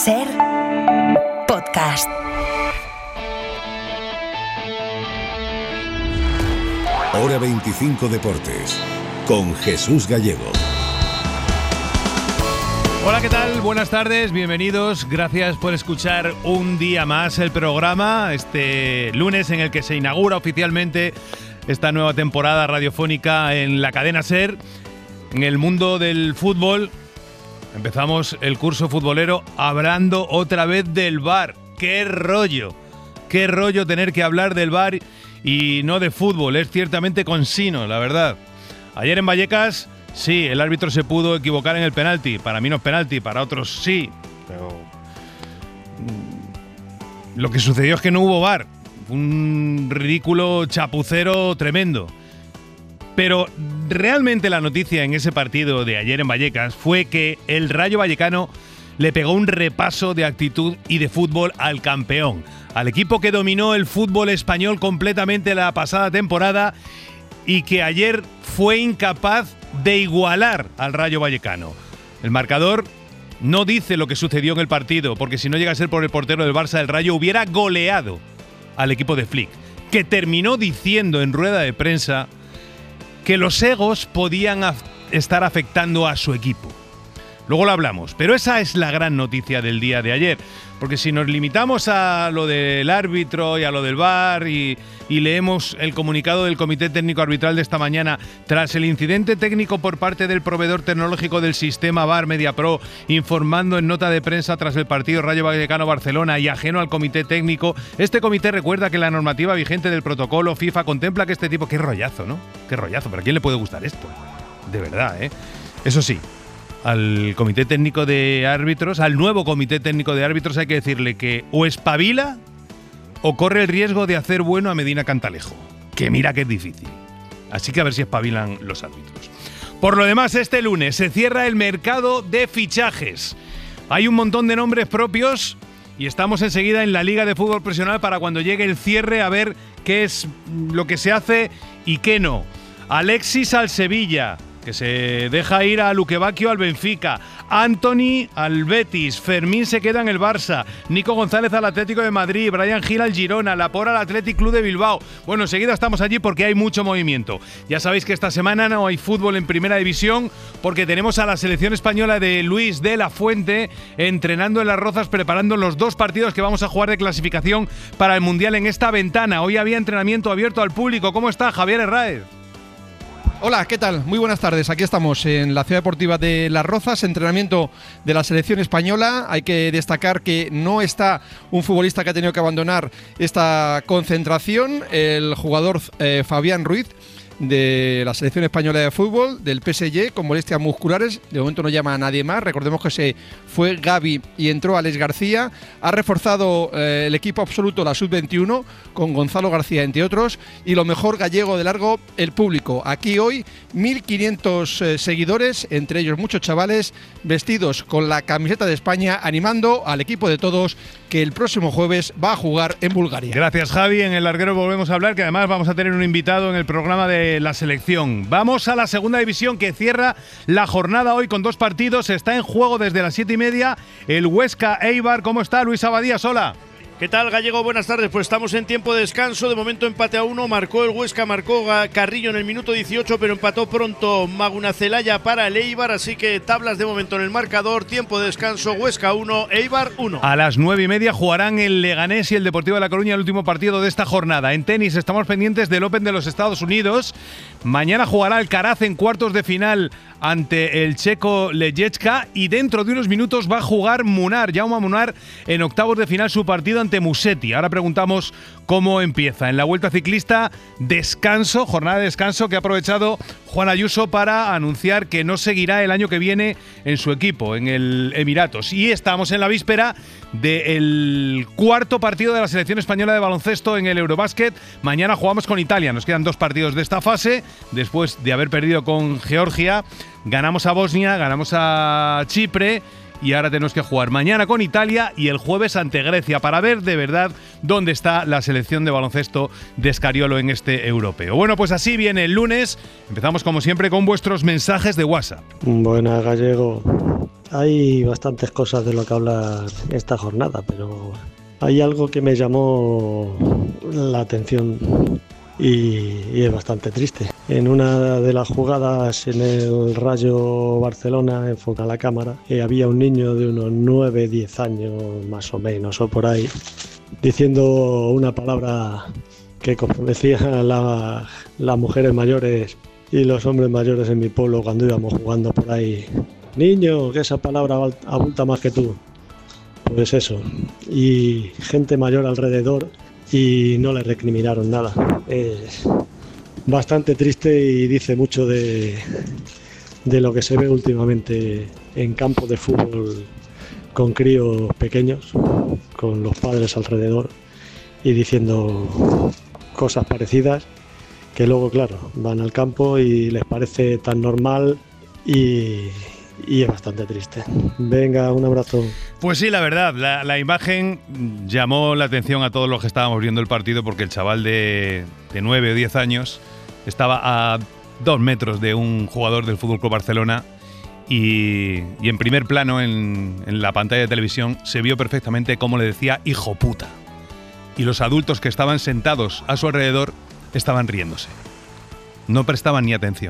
Ser podcast. Hora 25 Deportes, con Jesús Gallego. Hola, ¿qué tal? Buenas tardes, bienvenidos. Gracias por escuchar un día más el programa, este lunes en el que se inaugura oficialmente esta nueva temporada radiofónica en la cadena SER. En el mundo del fútbol empezamos el curso futbolero hablando otra vez del VAR. ¡Qué rollo! ¡Qué rollo tener que hablar del VAR y no de fútbol! Es ciertamente consino, la verdad. Ayer en Vallecas, sí, el árbitro se pudo equivocar en el penalti. Para mí no es penalti, para otros sí. Pero lo que sucedió es que no hubo VAR. Un ridículo chapucero tremendo. Pero realmente la noticia en ese partido de ayer en Vallecas fue que el Rayo Vallecano le pegó un repaso de actitud y de fútbol al campeón, al equipo que dominó el fútbol español completamente la pasada temporada y que ayer fue incapaz de igualar al Rayo Vallecano. El marcador no dice lo que sucedió en el partido, porque si no llega a ser por el portero del Barça, el Rayo hubiera goleado al equipo de Flick, que terminó diciendo en rueda de prensa que los egos podían estar afectando a su equipo. Luego lo hablamos, pero esa es la gran noticia del día de ayer, porque si nos limitamos a lo del árbitro y a lo del VAR y leemos el comunicado del Comité Técnico Arbitral de esta mañana, tras el incidente técnico por parte del proveedor tecnológico del sistema VAR MediaPro, informando en nota de prensa tras el partido Rayo Vallecano-Barcelona y ajeno al Comité Técnico, este comité recuerda que la normativa vigente del protocolo FIFA contempla que este tipo… ¡Qué rollazo!, ¿no? ¡Qué rollazo! ¿Pero a quién le puede gustar esto? De verdad, ¿eh? Eso sí, al Comité Técnico de Árbitros, al nuevo Comité Técnico de Árbitros, hay que decirle que o espabila o corre el riesgo de hacer bueno a Medina Cantalejo, que mira que es difícil. Así que a ver si espabilan los árbitros. Por lo demás, este lunes se cierra el mercado de fichajes. Hay un montón de nombres propios y estamos enseguida en la Liga de Fútbol Profesional para cuando llegue el cierre a ver qué es lo que se hace y qué no. Alexis al Sevilla, que se deja ir a Luque Bacchio al Benfica, Antony al Betis, Fermín se queda en el Barça, Nico González al Atlético de Madrid, Bryan Gil al Girona, Laporta al Athletic Club de Bilbao. Bueno, enseguida estamos allí porque hay mucho movimiento. Ya sabéis que esta semana no hay fútbol en Primera División porque tenemos a la selección española de Luis de la Fuente entrenando en Las Rozas, preparando los dos partidos que vamos a jugar de clasificación para el Mundial en esta ventana. Hoy había entrenamiento abierto al público. ¿Cómo está Javier Herráez? Hola, ¿qué tal? Muy buenas tardes. Aquí estamos en la Ciudad Deportiva de Las Rozas, entrenamiento de la selección española. Hay que destacar que no está un futbolista que ha tenido que abandonar esta concentración, el jugador Fabián Ruiz, de la selección española de fútbol, del PSG, con molestias musculares. De momento no llama a nadie más. Recordemos que se fue Gavi y entró Alex García. Ha reforzado el equipo absoluto, la Sub-21, con Gonzalo García, entre otros. Y lo mejor gallego de largo, el público. Aquí hoy 1.500 seguidores, entre ellos muchos chavales, vestidos con la camiseta de España, animando al equipo de todos que el próximo jueves va a jugar en Bulgaria. Gracias, Javi. En el larguero volvemos a hablar, que además vamos a tener un invitado en el programa de la selección. Vamos a la segunda división, que cierra la jornada hoy con dos partidos. Está en juego desde las 7:30 el Huesca Eibar. ¿Cómo está Luis Abadía? Sola. ¿Qué tal, Gallego? Buenas tardes. Pues estamos en tiempo de descanso. De momento empate a 1. Marcó el Huesca, marcó Carrillo en el minuto 18, pero empató pronto Maguna Celaya para el Eibar. Así que tablas de momento en el marcador. Tiempo de descanso, Huesca 1, Eibar 1. A las 9:30 jugarán el Leganés y el Deportivo de La Coruña el último partido de esta jornada. En tenis estamos pendientes del Open de los Estados Unidos. Mañana jugará Alcaraz en cuartos de final ante el checo Leječka y dentro de unos minutos va a jugar Jaume Munar en octavos de final su partido ante Musetti. Ahora preguntamos cómo empieza. En la Vuelta Ciclista, descanso, jornada de descanso que ha aprovechado Juan Ayuso para anunciar que no seguirá el año que viene en su equipo, en el Emiratos. Y estamos en la víspera del cuarto partido de la selección española de baloncesto en el Eurobásquet. Mañana jugamos con Italia. Nos quedan dos partidos de esta fase. Después de haber perdido con Georgia, ganamos a Bosnia, ganamos a Chipre y ahora tenemos que jugar mañana con Italia y el jueves ante Grecia para ver de verdad dónde está la selección de baloncesto de Scariolo en este europeo. Bueno, pues así viene el lunes. Empezamos como siempre con vuestros mensajes de WhatsApp. Buenas, Gallego. Hay bastantes cosas de lo que hablar esta jornada, pero hay algo que me llamó la atención y es bastante triste. En una de las jugadas en el Rayo Barcelona, enfoca la cámara, había un niño de unos 9-10 años más o menos, o por ahí, diciendo una palabra que, como decían las mujeres mayores y los hombres mayores en mi pueblo cuando íbamos jugando por ahí: niño, que esa palabra abulta más que tú. Pues eso, y gente mayor alrededor y no le recriminaron nada. Es bastante triste y dice mucho de lo que se ve últimamente en campos de fútbol con críos pequeños, con los padres alrededor y diciendo cosas parecidas, que luego, claro, van al campo y les parece tan normal y es bastante triste. Venga, un abrazo. Pues sí, la verdad, la imagen llamó la atención a todos los que estábamos viendo el partido, porque el chaval de 9 o 10 años estaba a 2 metros de un jugador del FC Barcelona y en primer plano en la pantalla de televisión se vio perfectamente cómo le decía hijo puta. Y los adultos que estaban sentados a su alrededor estaban riéndose. No prestaban ni atención.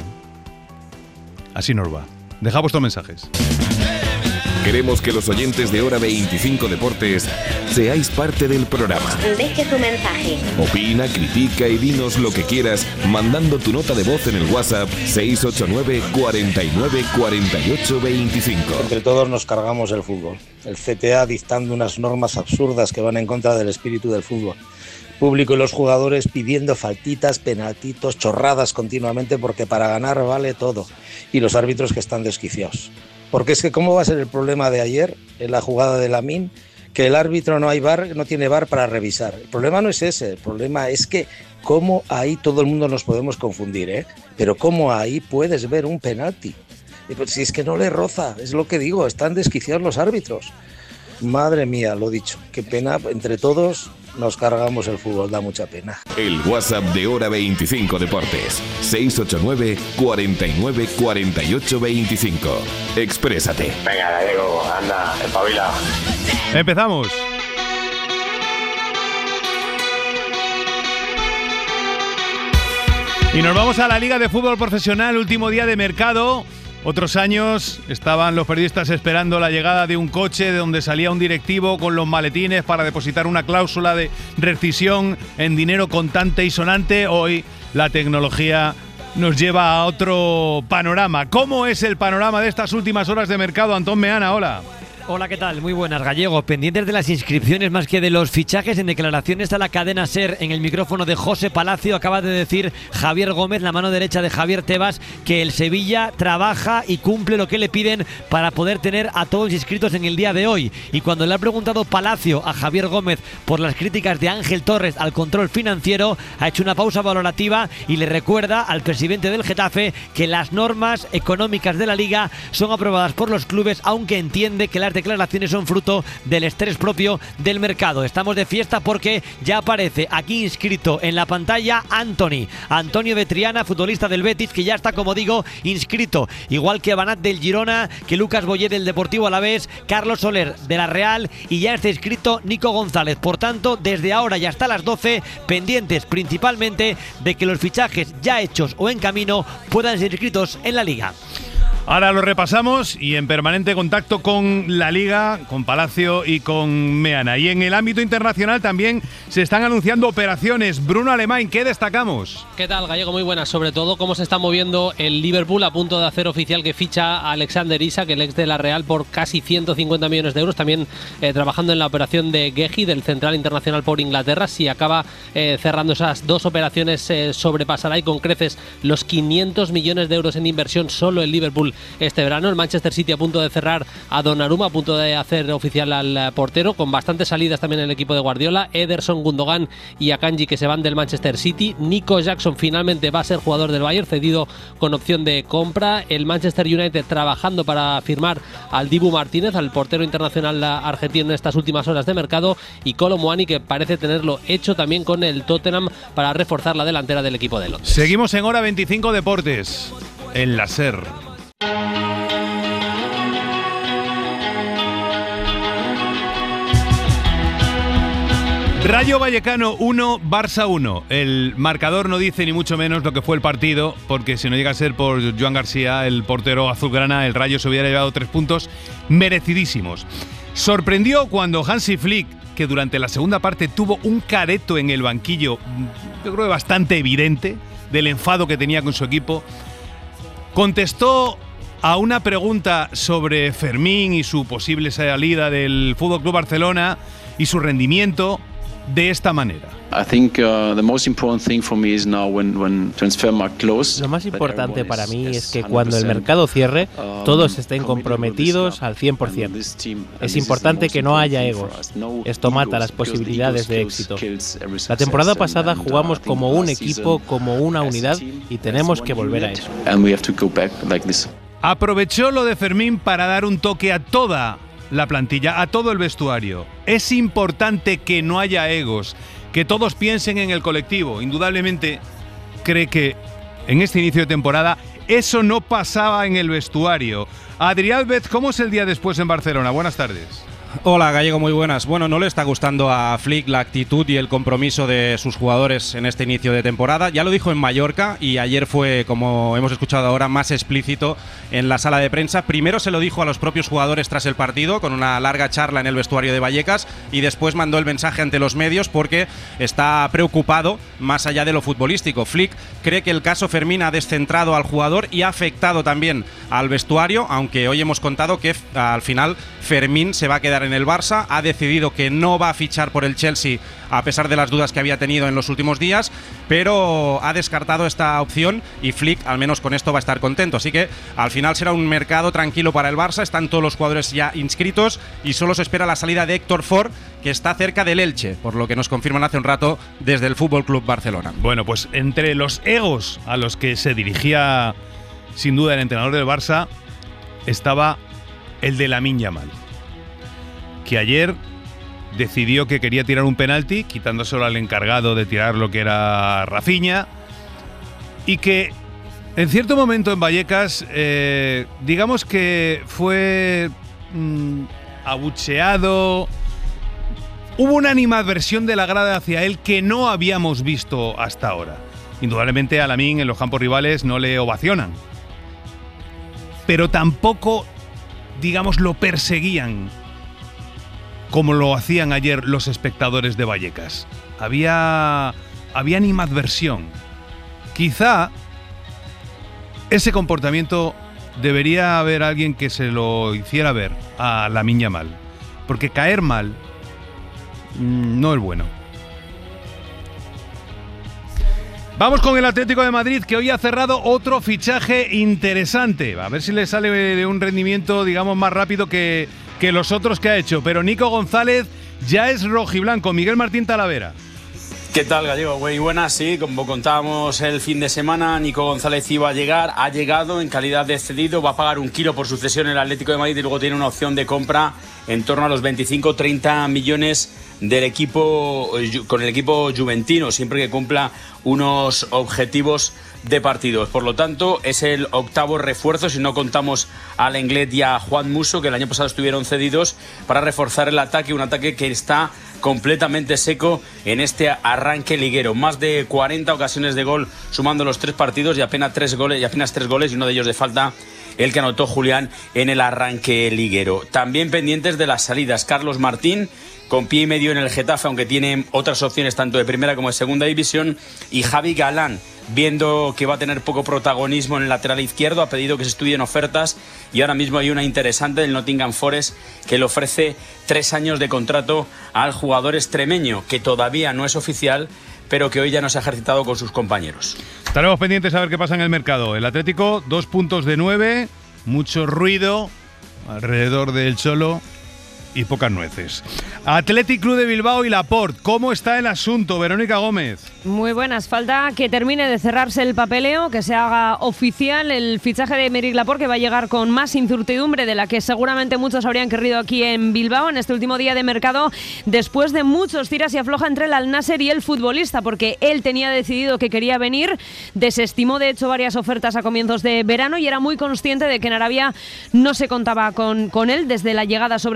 Así nos va. Deja vuestros mensajes. Queremos que los oyentes de Hora 25 Deportes seáis parte del programa. Deje su mensaje. Opina, critica y dinos lo que quieras mandando tu nota de voz en el WhatsApp 689 49 48 25. Entre todos nos cargamos el fútbol. El CTA dictando unas normas absurdas que van en contra del espíritu del fútbol. Público y los jugadores pidiendo faltitas, penaltitos, chorradas continuamente, porque para ganar vale todo. Y los árbitros que están desquiciados. Porque es que ¿cómo va a ser el problema de ayer en la jugada de Lamine? Que el árbitro no tiene VAR para revisar. El problema no es ese, el problema es que cómo ahí todo el mundo nos podemos confundir, ¿eh? Pero cómo ahí puedes ver un penalti. Si es que no le roza, es lo que digo, están desquiciados los árbitros. Madre mía, lo dicho, qué pena, entre todos nos cargamos el fútbol, da mucha pena. El WhatsApp de Hora 25 Deportes, 689 49 48 25. Exprésate. Venga, Gallego, anda, espabila. ¡Empezamos! Y nos vamos a la Liga de Fútbol Profesional, último día de mercado. Otros años estaban los periodistas esperando la llegada de un coche de donde salía un directivo con los maletines para depositar una cláusula de rescisión en dinero contante y sonante. Hoy la tecnología nos lleva a otro panorama. ¿Cómo es el panorama de estas últimas horas de mercado? Antón Meana, hola. Hola, ¿qué tal? Muy buenas, Gallego. Pendientes de las inscripciones más que de los fichajes, en declaraciones a la cadena SER, en el micrófono de José Palacio, acaba de decir Javier Gómez, la mano derecha de Javier Tebas, que el Sevilla trabaja y cumple lo que le piden para poder tener a todos inscritos en el día de hoy. Y cuando le ha preguntado Palacio a Javier Gómez por las críticas de Ángel Torres al control financiero, ha hecho una pausa valorativa y le recuerda al presidente del Getafe que las normas económicas de la Liga son aprobadas por los clubes, aunque entiende que las declaraciones son fruto del estrés propio del mercado. Estamos de fiesta porque ya aparece aquí inscrito en la pantalla Antonio Betriana, futbolista del Betis, que ya está, como digo, inscrito, igual que Banat del Girona, que Lucas Boyé del Deportivo Alavés, Carlos Soler de la Real, y ya está inscrito Nico González. Por tanto, desde ahora y hasta las 12, pendientes principalmente de que los fichajes ya hechos o en camino puedan ser inscritos en la Liga. Ahora lo repasamos y en permanente contacto con la Liga, con Palacio y con Meana. Y en el ámbito internacional también se están anunciando operaciones. Bruno Alemán, ¿qué destacamos? ¿Qué tal, Gallego? Muy buenas. Sobre todo cómo se está moviendo el Liverpool, a punto de hacer oficial que ficha a Alexander Isak, el ex de la Real, por casi 150 millones de euros. También trabajando en la operación de Guehi, del Central Internacional por Inglaterra. Si acaba cerrando esas dos operaciones, sobrepasará y con creces los 500 millones de euros en inversión solo el Liverpool este verano. El Manchester City a punto de cerrar a Donnarumma, a punto de hacer oficial al portero, con bastantes salidas también en el equipo de Guardiola. Ederson, Gundogan y Akanji, que se van del Manchester City. Nico Jackson finalmente va a ser jugador del Bayern, cedido con opción de compra. El Manchester United trabajando para firmar al Dibu Martínez, al portero internacional argentino, en estas últimas horas de mercado. Y Kolo Muani, que parece tenerlo hecho también con el Tottenham para reforzar la delantera del equipo de Londres. Seguimos en Hora 25 Deportes, en la SER. Rayo Vallecano 1, Barça 1. El marcador no dice ni mucho menos lo que fue el partido, porque si no llega a ser por Joan García, el portero azulgrana, el Rayo se hubiera llevado 3 puntos merecidísimos. Sorprendió cuando Hansi Flick, que durante la segunda parte tuvo un careto en el banquillo, yo creo que bastante evidente, del enfado que tenía con su equipo, contestó a una pregunta sobre Fermín y su posible salida del FC Barcelona y su rendimiento de esta manera. Lo más importante para mí es que cuando el mercado cierre, todos estén comprometidos al 100%. Es importante que no haya egos. Esto mata las posibilidades de éxito. La temporada pasada jugamos como un equipo, como una unidad, y tenemos que volver a eso. Aprovechó lo de Fermín para dar un toque a toda la plantilla, a todo el vestuario. Es importante que no haya egos, que todos piensen en el colectivo. Indudablemente cree que en este inicio de temporada eso no pasaba en el vestuario. Adrián Alves, ¿cómo es el día después en Barcelona? Buenas tardes. Hola Gallego, muy buenas. Bueno, no le está gustando a Flick la actitud y el compromiso de sus jugadores en este inicio de temporada. Ya lo dijo en Mallorca y ayer fue, como hemos escuchado ahora, más explícito en la sala de prensa. Primero se lo dijo a los propios jugadores tras el partido, con una larga charla en el vestuario de Vallecas, y después mandó el mensaje ante los medios porque está preocupado más allá de lo futbolístico. Flick cree que el caso Fermín ha descentrado al jugador y ha afectado también al vestuario, aunque hoy hemos contado que al final Fermín se va a quedar en el Barça, ha decidido que no va a fichar por el Chelsea a pesar de las dudas que había tenido en los últimos días, pero ha descartado esta opción y Flick al menos con esto va a estar contento, así que al final será un mercado tranquilo para el Barça. Están todos los jugadores ya inscritos y solo se espera la salida de Héctor Ford, que está cerca del Elche, por lo que nos confirman hace un rato desde el FC Barcelona. Bueno, pues entre los egos a los que se dirigía sin duda el entrenador del Barça estaba el de Lamine Yamal, que ayer decidió que quería tirar un penalti, quitándoselo al encargado de tirar lo que era Rafinha, y que en cierto momento en Vallecas, digamos que fue abucheado. Hubo una animadversión de la grada hacia él que no habíamos visto hasta ahora. Indudablemente a Lamine en los campos rivales no le ovacionan, pero tampoco, digamos, lo perseguían como lo hacían ayer los espectadores de Vallecas. Había animadversión. Quizá ese comportamiento debería haber alguien que se lo hiciera ver a Lamine Yamal, porque caer mal no es bueno. Vamos con el Atlético de Madrid, que hoy ha cerrado otro fichaje interesante. A ver si le sale de un rendimiento, digamos, más rápido que los otros que ha hecho. Pero Nico González ya es rojiblanco. Miguel Martín Talavera. ¿Qué tal, Gallego? Muy buenas, sí, como contábamos el fin de semana, Nico González iba a llegar, ha llegado en calidad de cedido, va a pagar 1 kilo por su cesión en el Atlético de Madrid y luego tiene una opción de compra en torno a los 25-30 millones del equipo, con el equipo juventino, siempre que cumpla unos objetivos de partidos. Por lo tanto, es el 8º refuerzo, si no contamos al Lenglet y a Juan Musso, que el año pasado estuvieron cedidos, para reforzar el ataque, un ataque que está completamente seco en este arranque liguero. Más de 40 ocasiones de gol sumando los 3 partidos y apenas 3 goles y uno de ellos de falta, el que anotó Julián en el arranque liguero. También pendientes de las salidas, Carlos Martín, con pie y medio en el Getafe, aunque tiene otras opciones tanto de primera como de segunda división, y Javi Galán, viendo que va a tener poco protagonismo en el lateral izquierdo, ha pedido que se estudien ofertas y ahora mismo hay una interesante del Nottingham Forest que le ofrece 3 años de contrato al jugador extremeño, que todavía no es oficial, pero que hoy ya no se ha ejercitado con sus compañeros. Estaremos pendientes a ver qué pasa en el mercado. El Atlético, 2 puntos de 9, mucho ruido alrededor del Cholo y pocas nueces. Athletic Club de Bilbao y Laporte, ¿cómo está el asunto, Verónica Gómez? Muy buenas, falta que termine de cerrarse el papeleo, que se haga oficial el fichaje de Aymeric Laporte, que va a llegar con más incertidumbre de la que seguramente muchos habrían querido aquí en Bilbao en este último día de mercado, después de muchos tiras y afloja entre el Al-Nassr y el futbolista, porque él tenía decidido que quería venir, desestimó de hecho varias ofertas a comienzos de verano y era muy consciente de que en Arabia no se contaba con él, desde la llegada sobre todo de Íñigo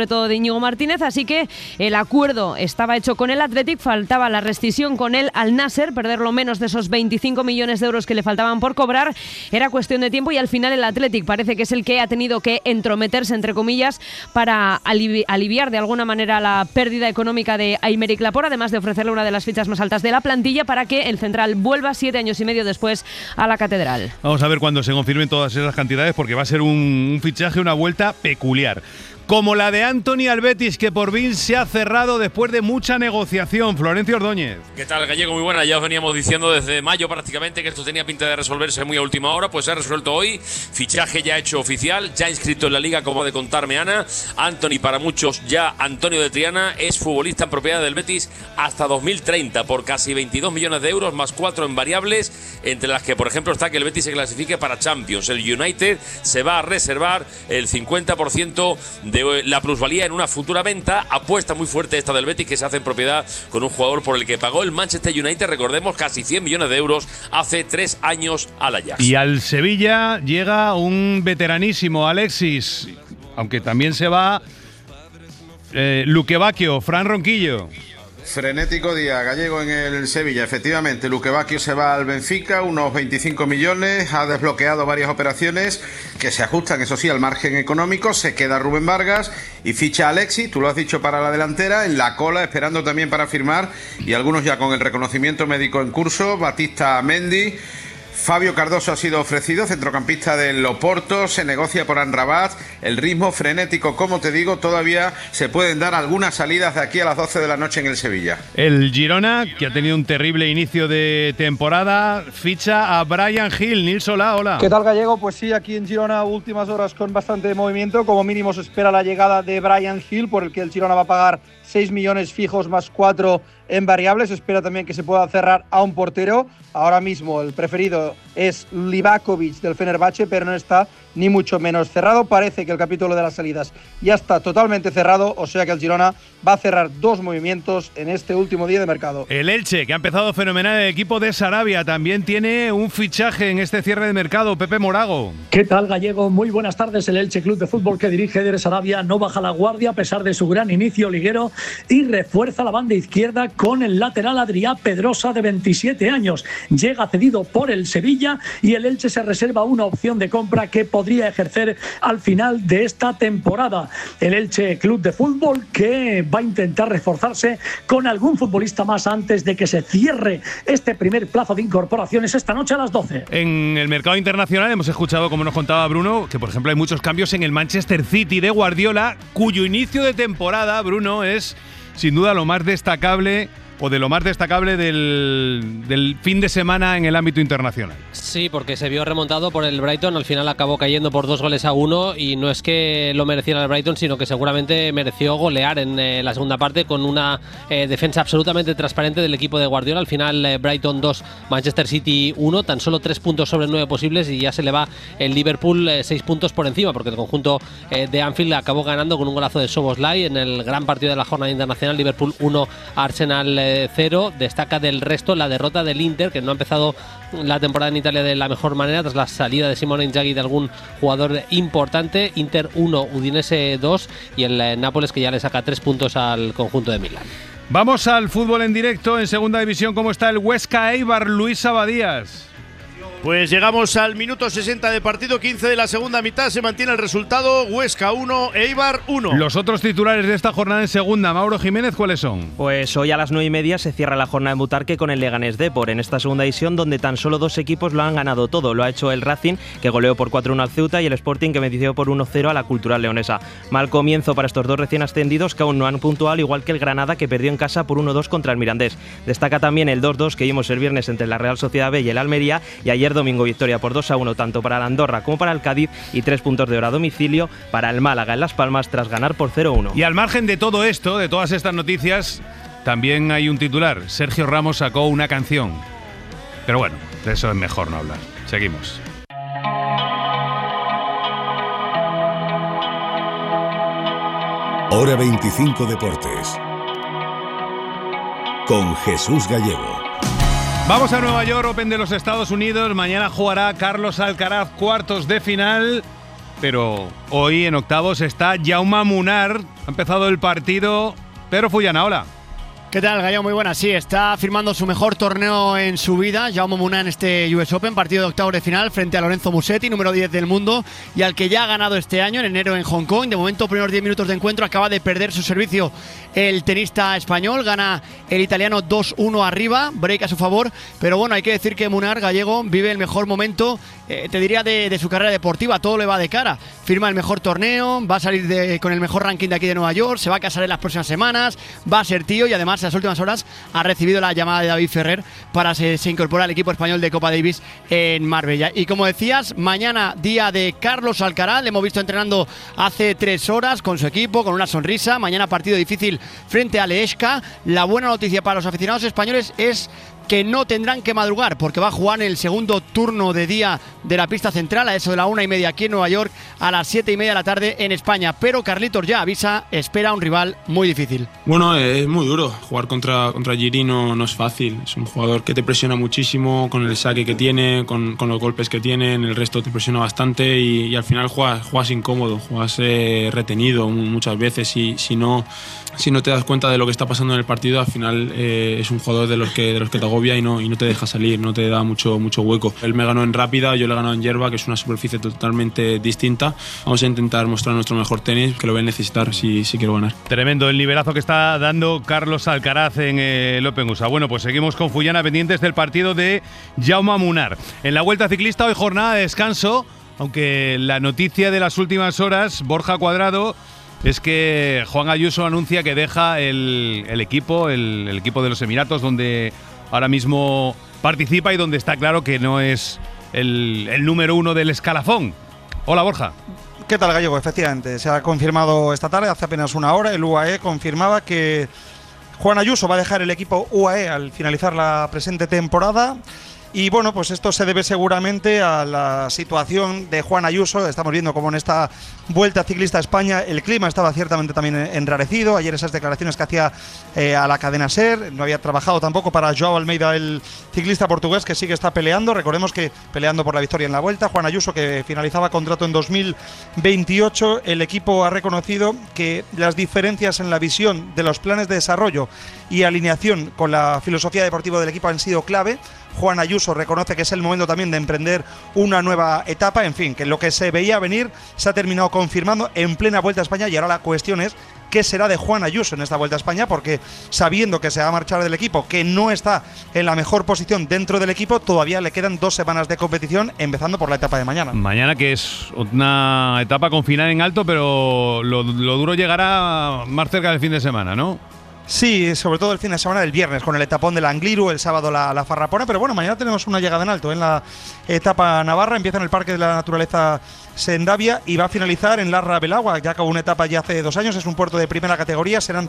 Íñigo Martínez, así que el acuerdo estaba hecho con el Athletic, faltaba la rescisión con el Al Nasser, perder lo menos de esos 25 millones de euros que le faltaban por cobrar, era cuestión de tiempo y al final el Athletic parece que es el que ha tenido que entrometerse, entre comillas, para aliviar de alguna manera la pérdida económica de Aymeric Laporte, además de ofrecerle una de las fichas más altas de la plantilla para que el central vuelva 7 años y medio después a la catedral. Vamos a ver cuando se confirmen todas esas cantidades, porque va a ser un fichaje, una vuelta peculiar. Como la de Anthony al Betis, que por fin se ha cerrado después de mucha negociación. Florencio Ordóñez. ¿Qué tal, Gallego? Muy buena. Ya os veníamos diciendo desde mayo prácticamente que esto tenía pinta de resolverse muy a última hora. Pues se ha resuelto hoy. Fichaje ya hecho oficial, ya inscrito en la Liga, como de contarme Ana. Anthony, para muchos ya Antonio de Triana, es futbolista en propiedad del Betis hasta 2030 por casi 22 millones de euros más 4 en variables, entre las que, por ejemplo, está que el Betis se clasifique para Champions. El United se va a reservar el 50% de la plusvalía en una futura venta. Apuesta muy fuerte esta del Betis, que se hace en propiedad con un jugador por el que pagó el Manchester United, recordemos, casi 100 millones de euros hace 3 años al Ajax. Y al Sevilla llega un veteranísimo, Alexis, aunque también se va Luque Bacchio, Fran Ronquillo. Frenético día, Gallego, en el Sevilla. Efectivamente, Luque Bacchio se va al Benfica, unos 25 millones, ha desbloqueado varias operaciones que se ajustan, eso sí, al margen económico. Se queda Rubén Vargas y ficha a Alexis, tú lo has dicho, para la delantera, en la cola, esperando también para firmar, y algunos ya con el reconocimiento médico en curso. Batista Mendy. Fabio Cardoso ha sido ofrecido, centrocampista del Oporto, se negocia por Amrabat. El ritmo frenético, como te digo, todavía se pueden dar algunas salidas de aquí a las 12 de la noche en el Sevilla. El Girona, que ha tenido un terrible inicio de temporada, ficha a Bryan Gil. Nils Solá, hola. ¿Qué tal, Gallego? Pues sí, aquí en Girona últimas horas con bastante movimiento. Como mínimo se espera la llegada de Bryan Gil, por el que el Girona va a pagar 6 millones fijos más 4 en variables. Se espera también que se pueda cerrar a un portero. Ahora mismo el preferido es Livakovic del Fenerbahce, pero no está ni mucho menos cerrado. Parece que el capítulo de las salidas ya está totalmente cerrado, o sea que el Girona va a cerrar 2 movimientos en este último día de mercado. El Elche, que ha empezado fenomenal, el equipo de Sarabia, también tiene un fichaje en este cierre de mercado. Pepe Morago. ¿Qué tal, Gallego? Muy buenas tardes. El Elche Club de Fútbol, que dirige Eder Sarabia, no baja la guardia a pesar de su gran inicio liguero y refuerza la banda izquierda con el lateral Adrià Pedrosa, de 27 años. Llega cedido por el Sevilla y el Elche se reserva una opción de compra que podría ejercer al final de esta temporada. El Elche Club de Fútbol, que va a intentar reforzarse con algún futbolista más antes de que se cierre este primer plazo de incorporaciones esta noche a las 12. En el mercado internacional hemos escuchado, como nos contaba Bruno, que por ejemplo hay muchos cambios en el Manchester City de Guardiola, cuyo inicio de temporada, Bruno, es sin duda lo más destacable, o de lo más destacable del fin de semana en el ámbito internacional. Sí, porque se vio remontado por el Brighton, al final acabó cayendo por 2-1, y no es que lo mereciera el Brighton, sino que seguramente mereció golear en la segunda parte con una defensa absolutamente transparente del equipo de Guardiola. Al final Brighton 2, Manchester City 1, tan solo 3 puntos sobre 9 posibles, y ya se le va el Liverpool 6 puntos por encima, porque el conjunto de Anfield acabó ganando con un golazo de Szoboszlai en el gran partido de la jornada internacional. Liverpool 1, Arsenal 0. Destaca del resto la derrota del Inter, que no ha empezado la temporada en Italia de la mejor manera tras la salida de Simone Inzaghi de algún jugador importante. Inter 1, Udinese 2, y el Nápoles, que ya le saca 3 puntos al conjunto de Milán. Vamos al fútbol en directo en segunda división. ¿Cómo está el Huesca Eibar, Luis Abadías? Pues llegamos al minuto 60 de partido, 15 de la segunda mitad, se mantiene el resultado, Huesca 1, Eibar 1. Los otros titulares de esta jornada en segunda, Mauro Jiménez, ¿cuáles son? Pues hoy a las 9:30 se cierra la jornada en Butarque con el Leganés Depor, en esta segunda división donde tan solo 2 equipos lo han ganado todo. Lo ha hecho el Racing, que goleó por 4-1 al Ceuta, y el Sporting, que venció por 1-0 a la Cultural Leonesa. Mal comienzo para estos dos recién ascendidos, que aún no han puntuado, igual que el Granada, que perdió en casa por 1-2 contra el Mirandés. Destaca también el 2-2 que vimos el viernes entre la Real Sociedad B y el Almería, y ayer domingo victoria por 2-1 tanto para el Andorra como para el Cádiz, y 3 puntos de oro a domicilio para el Málaga en Las Palmas tras ganar por 0-1. Y al margen de todo esto, de todas estas noticias, también hay un titular. Sergio Ramos sacó una canción. Pero bueno, de eso es mejor no hablar. Seguimos. Hora 25 Deportes con Jesús Gallego. Vamos a Nueva York, Open de los Estados Unidos. Mañana jugará Carlos Alcaraz, cuartos de final. pero hoy en octavos está Jaume Munar. Ha empezado el partido. Pedro Fullana, hola. ¿Qué tal, Gallego? Muy buena. Sí, está firmando su mejor torneo en su vida, Jaume Munar, en este US Open, partido de octavos de final frente a Lorenzo Musetti, número 10 del mundo, y al que ya ha ganado este año, en enero, en Hong Kong. De momento, primeros 10 minutos de encuentro, acaba de perder su servicio el tenista español, gana el italiano 2-1 arriba, break a su favor, pero bueno, hay que decir que Munar, Gallego, vive el mejor momento, te diría, de su carrera deportiva. Todo le va de cara, firma el mejor torneo, va a salir con el mejor ranking de aquí de Nueva York, se va a casar en las próximas semanas, va a ser tío, y además en las últimas horas ha recibido la llamada de David Ferrer para se incorpora al equipo español de Copa Davis en Marbella. Y como decías, mañana día de Carlos Alcaraz, le hemos visto entrenando hace 3 horas con su equipo, con una sonrisa. Mañana partido difícil frente a Leeshka. La buena noticia para los aficionados españoles es que no tendrán que madrugar, porque va a jugar en el segundo turno de día de la pista central, a eso de la 1:30 aquí en Nueva York, a las 7:30 de la tarde en España. Pero Carlitos ya avisa, espera un rival muy difícil. Bueno, es muy duro. Jugar contra Giri no es fácil. Es un jugador que te presiona muchísimo con el saque que tiene, con los golpes que tiene. En el resto te presiona bastante y al final juegas incómodo, juegas retenido muchas veces, y si no te das cuenta de lo que está pasando en el partido, al final es un jugador de los que te agobia y no te deja salir, no te da mucho hueco. Él me ganó en rápida, yo le he ganado en hierba, que es una superficie totalmente distinta. Vamos a intentar mostrar nuestro mejor tenis, que lo voy a necesitar si quiero ganar. Tremendo el nivelazo que está dando Carlos Alcaraz en el Open USA. Bueno, pues seguimos con Fullana pendientes del partido de Jaume Munar. En la Vuelta Ciclista hoy jornada de descanso, aunque la noticia de las últimas horas, Borja Cuadrado, es que Juan Ayuso anuncia que deja el equipo de los Emiratos, donde ahora mismo participa y donde está claro que no es el número 1 del escalafón. Hola, Borja. ¿Qué tal, Gallego? Efectivamente, se ha confirmado esta tarde, hace apenas una hora, el UAE confirmaba que Juan Ayuso va a dejar el equipo UAE al finalizar la presente temporada. Y bueno, pues esto se debe seguramente a la situación de Juan Ayuso. Estamos viendo cómo en esta Vuelta Ciclista a España el clima estaba ciertamente también enrarecido. Ayer esas declaraciones que hacía a la cadena SER, no había trabajado tampoco para Joao Almeida, el ciclista portugués, que sí que está peleando. Recordemos que peleando por la victoria en la Vuelta. Juan Ayuso, que finalizaba contrato en 2028. El equipo ha reconocido que las diferencias en la visión de los planes de desarrollo y alineación con la filosofía deportiva del equipo han sido clave. Juan Ayuso reconoce que es el momento también de emprender una nueva etapa. En fin, que lo que se veía venir se ha terminado confirmando en plena Vuelta a España, y ahora la cuestión es qué será de Juan Ayuso en esta Vuelta a España, porque sabiendo que se va a marchar del equipo, que no está en la mejor posición dentro del equipo, todavía le quedan 2 semanas de competición, empezando por la etapa de mañana. Mañana, que es una etapa con final en alto, pero lo duro llegará más cerca del fin de semana, ¿no? Sí, sobre todo el fin de semana del viernes, con el etapón del Angliru, el sábado la Farrapona, pero bueno, mañana tenemos una llegada en alto en la etapa navarra. Empieza en el Parque de la Naturaleza Sendavia y va a finalizar en Larra Belagua. Ya acabó una etapa ya hace 2 años, es un puerto de primera categoría, serán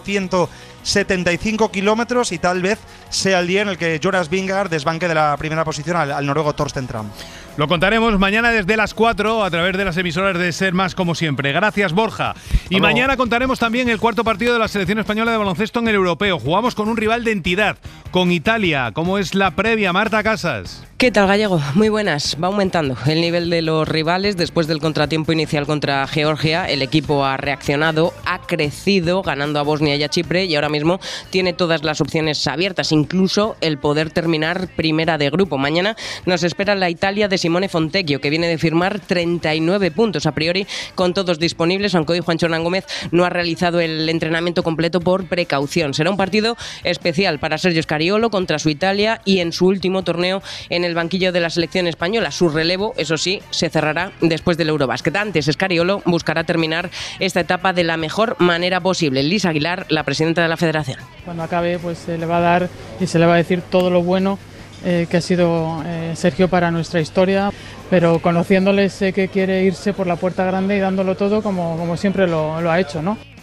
175 kilómetros y tal vez sea el día en el que Jonas Vingegaard desbanque de la primera posición al noruego Torsten Tram. Lo contaremos mañana desde las 4 a través de las emisoras de Ser Más, como siempre. Gracias, Borja. Y mañana contaremos también el cuarto partido de la selección española de baloncesto en el europeo. Jugamos con un rival de entidad, con Italia. ¿Cómo es la previa, Marta Casas? ¿Qué tal, Gallego? Muy buenas. Va aumentando el nivel de los rivales después del contratiempo inicial contra Georgia. El equipo ha reaccionado, ha crecido, ganando a Bosnia y a Chipre, y ahora mismo tiene todas las opciones abiertas, incluso el poder terminar primera de grupo. Mañana nos espera la Italia de Simone Fontecchio, que viene de firmar 39 puntos a priori, con todos disponibles, aunque hoy Juancho Hernán Gómez no ha realizado el entrenamiento completo por precaución. Será un partido especial para Sergio Scariolo contra su Italia y en su último torneo en el banquillo de la selección española. Su relevo, eso sí, se cerrará después del Eurobasket. Antes, Scariolo buscará terminar esta etapa de la mejor manera posible. Lisa Aguilar, la presidenta de la federación. Cuando acabe, pues se le va a dar y se le va a decir todo lo bueno que ha sido Sergio para nuestra historia, pero conociéndole sé que quiere irse por la puerta grande y dándolo todo como siempre lo ha hecho, ¿no?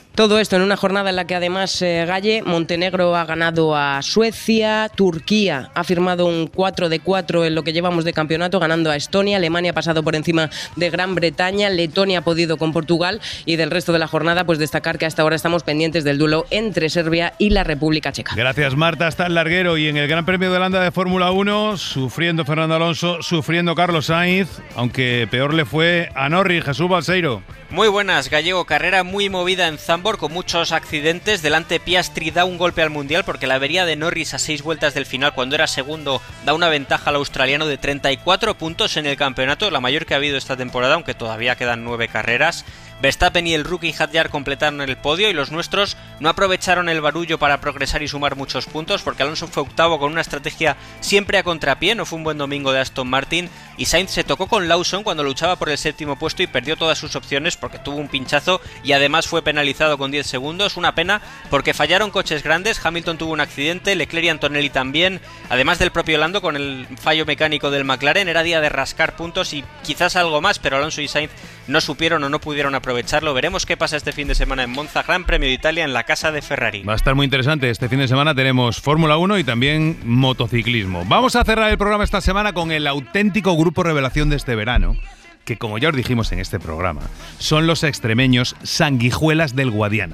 Todo esto en una jornada en la que además, Galle, Montenegro ha ganado a Suecia, Turquía ha firmado un 4-4 en lo que llevamos de campeonato, ganando a Estonia, Alemania ha pasado por encima de Gran Bretaña, Letonia ha podido con Portugal, y del resto de la jornada pues destacar que hasta ahora estamos pendientes del duelo entre Serbia y la República Checa. Gracias, Marta. Hasta el larguero. Y en el Gran Premio de Holanda de Fórmula 1, sufriendo Fernando Alonso, sufriendo Carlos Sainz, aunque peor le fue a Norris. Jesús Balseiro. Muy buenas, Gallego. Carrera muy movida en Zandvoort con muchos accidentes. Delante Piastri da un golpe al Mundial porque la avería de Norris a 6 vueltas del final, cuando era segundo, da una ventaja al australiano de 34 puntos en el campeonato, la mayor que ha habido esta temporada, aunque todavía quedan 9 carreras. Verstappen y el rookie Hadjar completaron el podio y los nuestros no aprovecharon el barullo para progresar y sumar muchos puntos, porque Alonso fue octavo con una estrategia siempre a contrapié, no fue un buen domingo de Aston Martin, y Sainz se tocó con Lawson cuando luchaba por el séptimo puesto y perdió todas sus opciones porque tuvo un pinchazo y además fue penalizado con 10 segundos, una pena porque fallaron coches grandes. Hamilton tuvo un accidente, Leclerc y Antonelli también, además del propio Lando con el fallo mecánico del McLaren. Era día de rascar puntos y quizás algo más, pero Alonso y Sainz no supieron o no pudieron aprovecharlo. Veremos qué pasa este fin de semana en Monza, Gran Premio de Italia en la casa de Ferrari. Va a estar muy interesante. Este fin de semana tenemos Fórmula 1 y también motociclismo. Vamos a cerrar el programa esta semana con el auténtico grupo revelación de este verano, que como ya os dijimos en este programa, son los extremeños Sanguijuelas del Guadiana.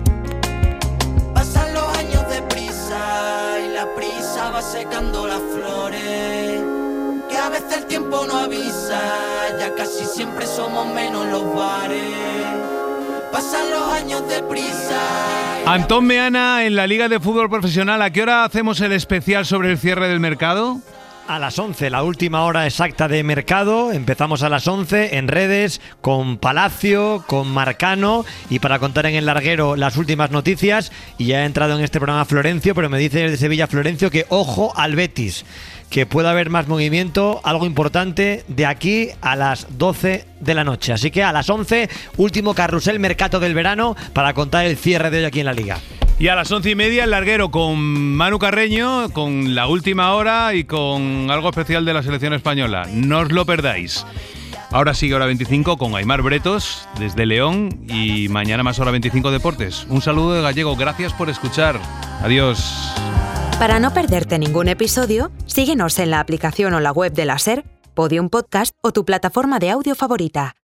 Pasan los años deprisa y la prisa va secando las flores, que a veces el tiempo no avisa, ya casi siempre somos menos los bares. Pasan los años deprisa. Antón Meana en la Liga de Fútbol Profesional. ¿A qué hora hacemos el especial sobre el cierre del mercado? A las 11, la última hora exacta de mercado. Empezamos a las 11 en redes con Palacio, con Marcano, y para contar en el larguero las últimas noticias. Y ya ha entrado en este programa Florencio, pero me dice desde Sevilla Florencio que ojo al Betis, que puede haber más movimiento, algo importante, de aquí a las 12 de la noche. Así que a las 11, último carrusel mercado del verano para contar el cierre de hoy aquí en la Liga. Y a las 11:30 el larguero con Manu Carreño, con la última hora y con algo especial de la selección española. No os lo perdáis. Ahora sigue Hora 25 con Aimar Bretos desde León y mañana más Hora 25 Deportes. Un saludo de Gallego, gracias por escuchar. Adiós. Para no perderte ningún episodio, síguenos en la aplicación o la web de la SER, Podium Podcast o tu plataforma de audio favorita.